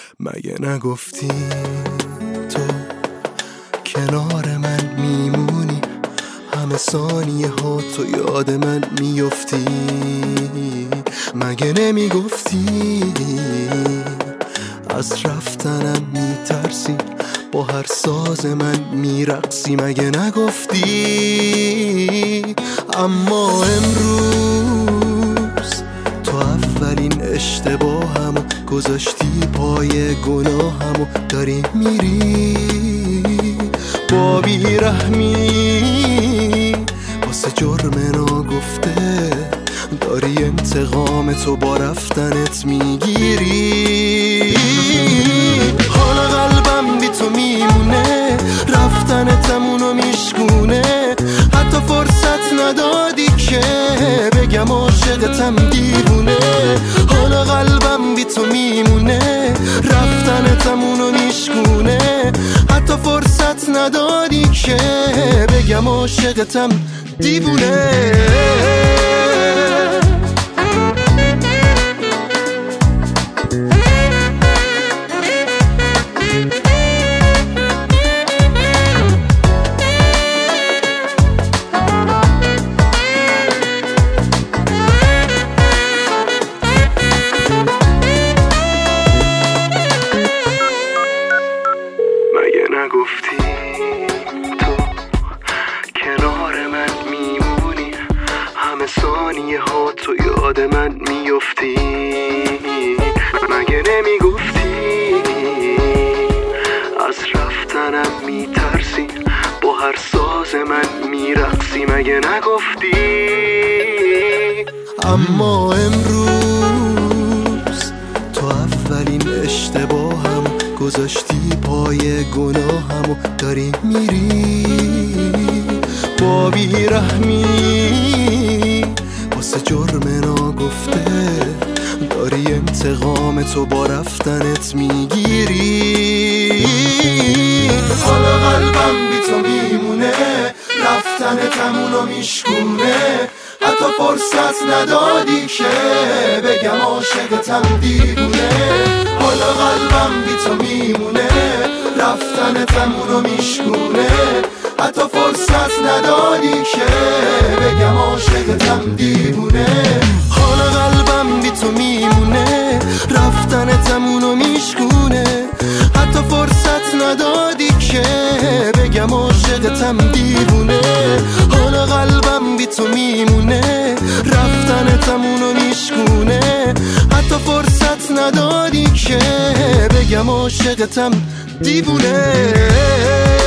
مگه نگفتی تو کنار من میمونی، همه ثانیه ها تو یاد من میفتی. مگه نمیگفتی از رفتنم میترسی، با هر ساز من میرقصی. مگه نگفتی اما امروز تو اولین اشتباهمو گذاشتی پای گناهمو، داری میری با بیرحمی واسه جرم ناگفته، داری انتقام تو با رفتنت میگیری. حالا قلبم بی تو میمونه، رفتنتمونو میشکونه، حتی فرصت ندادی که بگم عاشقتم دیوونه. حالا قلبم بی تو میمونه، رفتنتمونو میشکونه، حتی فرصت ندادی که بگم عاشقتم دیوونه. نگفتی تو کنار من میمونی، همه ثانیه ها تو یاد من میفتی. مگه نمیگفتی از رفتنم میترسی، با هر ساز من میرقصی. مگه نگفتی اما امروز تو اولین اشتباهم گذاشتی پای گناهمو، داری میری با بیرحمی واسه جرم ناگفته، داری انتقام تو با رفتنت میگیری. حالا قلبم بی تو میمونه، رفتنتمونو میشکونه، حتی فرصت ندادی که بگم عاشقتم دیوونه. حالا قلبم بی تو میمونه، رفتنتمونو میشکونه، حتی فرصت ندادی که بگم عاشقتم دیوونه. حالا قلبم بی تو میمونه، رفتنتمونو میشکونه، حتی فرصت ندادی که بگم عاشقتم دیوونه. حالا قلبم بی تو میمونه، رفتنتمونو میشکونه، حتی فرصت ندادی که بگم عاشقتم دیوونه.